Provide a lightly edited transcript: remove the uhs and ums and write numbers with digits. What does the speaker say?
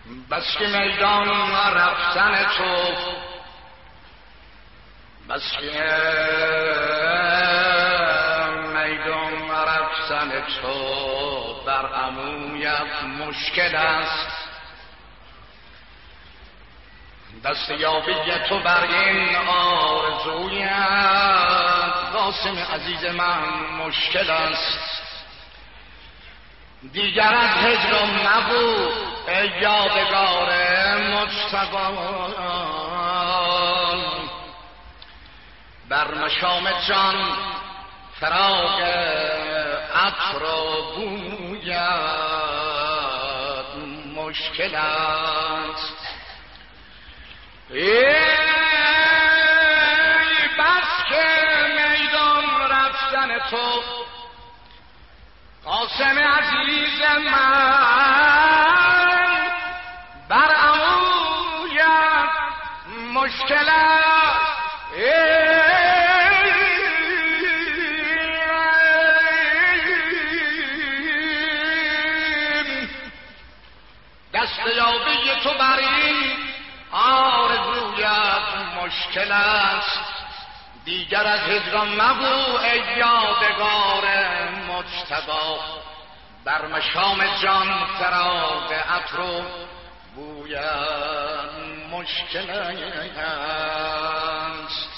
بس که میدان رفتن تو، بس که میدان رفتن تو بر عمویت مشکل است. دستیابی تو بر این آرزویت قاسم عزیز من مشکل است. دیگر از هجر مگو ای یادگار مجتبی، بر مشام جان فراق عطر و بویت مشکل است. ای بس که میدان رفتن تو قاسم عزیز من بر عمویت مشکل است. دستیابی تو بر این آرزویت مشکل است. دیگر از هجران مگو ای یادگار مجتبی، بر مشام جان فراق عطر و بویت مشکل است.